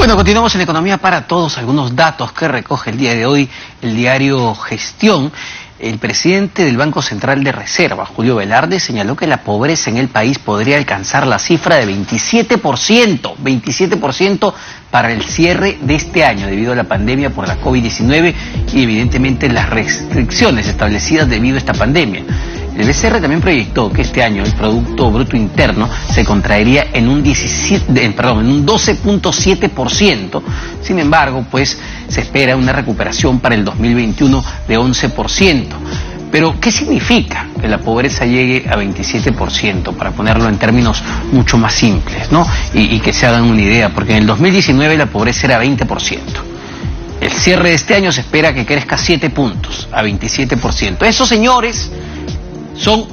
Bueno, continuamos en Economía para Todos. Algunos datos que recoge el día de hoy el diario Gestión. El presidente del Banco Central de Reserva, Julio Velarde, señaló que la pobreza en el país podría alcanzar la cifra de 27% para el cierre de este año debido a la pandemia por la COVID-19 y evidentemente las restricciones establecidas debido a esta pandemia. El BCR también proyectó que este año el Producto Bruto Interno se contraería en un 12.7%. Sin embargo, pues se espera una recuperación para el 2021 de 11%. Pero, ¿qué significa que la pobreza llegue a 27%? Para ponerlo en términos mucho más simples, ¿no? Y que se hagan una idea, porque en el 2019 la pobreza era 20%. El cierre de este año se espera que crezca 7 puntos, a 27%. Esos, señores, son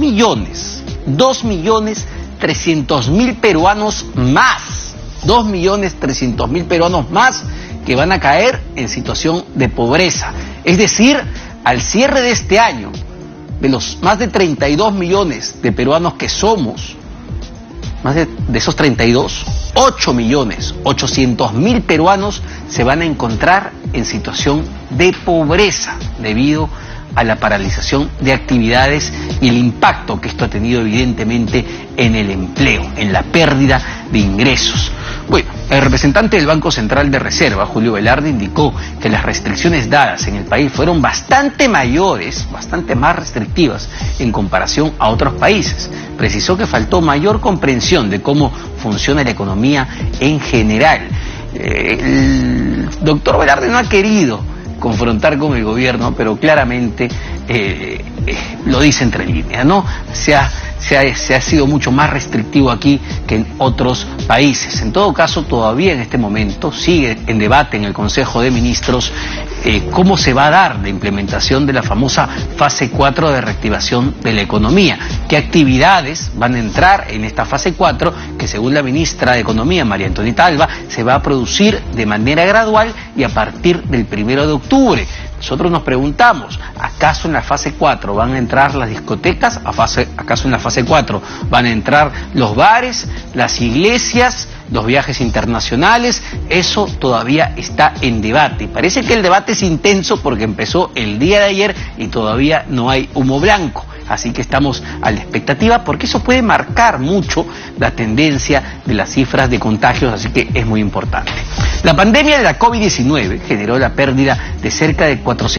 2.300.000 peruanos más. 2.300.000 peruanos más que van a caer en situación de pobreza. Es decir, al cierre de este año, de los más de 32 millones de peruanos que somos, más de esos 32, 8.800.000 peruanos se van a encontrar en situación de pobreza debido a la paralización de actividades y el impacto que esto ha tenido evidentemente en el empleo, en la pérdida de ingresos. Bueno, el representante del Banco Central de Reserva, Julio Velarde, indicó que las restricciones dadas en el país fueron bastante mayores, bastante más restrictivas en comparación a otros países. Precisó que faltó mayor comprensión de cómo funciona la economía en general. El doctor Velarde no ha querido confrontar con el gobierno, pero claramente lo dice entre líneas, ¿no? Se ha sido mucho más restrictivo aquí que en otros países. En todo caso, todavía en este momento sigue en debate en el Consejo de Ministros cómo se va a dar la implementación de la famosa fase 4 de reactivación de la economía. ¿Qué actividades van a entrar en esta fase 4 que, según la ministra de Economía, María Antonieta Alba, se va a producir de manera gradual y a partir del 1 de octubre? Nosotros nos preguntamos, ¿acaso en la fase 4 van a entrar las discotecas? ¿Acaso en la fase 4 van a entrar los bares, las iglesias, los viajes internacionales? Eso todavía está en debate. Parece que el debate es intenso porque empezó el día de ayer y todavía no hay humo blanco. Así que estamos a la expectativa porque eso puede marcar mucho la tendencia de las cifras de contagios, así que es muy importante. La pandemia de la COVID-19 generó la pérdida de cerca de 400